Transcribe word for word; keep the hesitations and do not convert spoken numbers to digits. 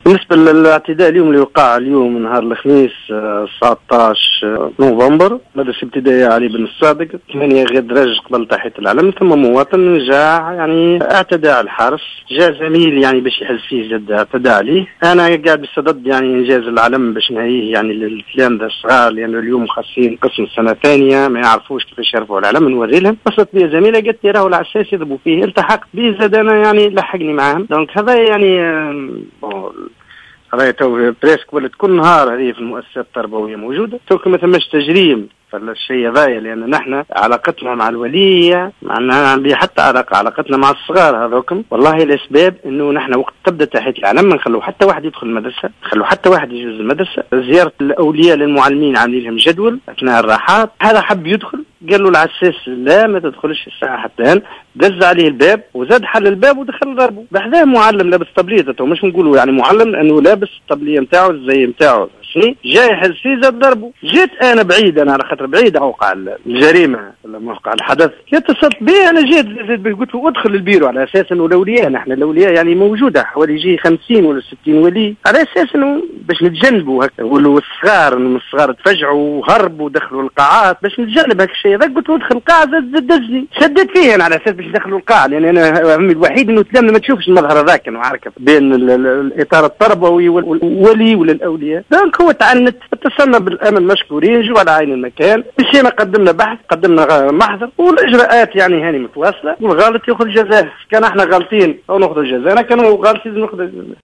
بالنسبة للاعتداء اليوم اللي وقع اليوم نهار الخميس تسعة عشر نوفمبر، مدرسة ابتدائية علي بن الصادق ثمانية غدرج قبل تحية العلم، ثم مواطن جاء يعني اعتدى على الحارس، جاء زميل يعني باش يحز فيه جد اعتدى عليه، انا قاعد بصدد يعني انجاز العلم باش نهيه يعني للتلامذة الصغار لانه يعني اليوم خاصين قسم سنة ثانية ما يعرفوش كيفاش يرفعوا العلم نوري لهم. وصلت بي زميلة قالت لي راهو العساس يضربوا فيه، التحقت به زاد انا يعني لحقني معاهم. دونك هذا يعني هذا تو بريسك ولات كل نهار هذه في المؤسسات التربويه موجوده، تو ما ثماش تجريم فالشيء هذايا، لان نحن علاقتنا مع الوليه معناها حتى علاقه علاقتنا مع الصغار هذوكم والله الاسباب انه نحن وقت تبدا تحيه العلم ما نخلوا حتى واحد يدخل المدرسه، نخلوا حتى واحد يجوز المدرسه، زياره الاولياء للمعلمين عاملين لهم جدول اثناء الراحات، هذا حب يدخل قال له العساس لا ما تدخلش الساعه حتى دز عليه الباب وزاد حل الباب ودخل ضربه، بحذاه معلم لابس طبليه، تو مش نقولوا يعني معلم لانه لابس الطبليه نتاعو الزي نتاعو جاي يحس فيه زاد ضربه. جيت انا بعيد، انا على خاطر بعيد اوقع الجريمه ولا موقع الحدث، اتصلت به انا جيت قلت له ادخل البيرو على اساس انه الاولياء نحن الاولياء يعني موجوده حوالي يجي خمسين ولا ستين ولي، على اساس انه باش نتجنبوا هكا ولو الصغار انه الصغار تفجعوا وهربوا ودخلوا القاعات باش نتجنب هذا الشيء هذا. قلت له ادخل القاعه زاد دزني، شديت فيه انا على اساس باش ندخلوا القاعه، لان انا همي الوحيد انه تلامنا ما تشوفش المظهر هذاك انه عاركه بين الاطار التربوي والولي ولا الاولياء. دونك هو تعنت، اتصلنا بالامن مشكورين، جو على عين المكان، مشينا قدمنا بحث قدمنا محضر والاجراءات يعني هاني متواصله، والغلط ياخذ جزاء، كان احنا غالطين او ناخذ جزاء، كانوا غالطين ناخذ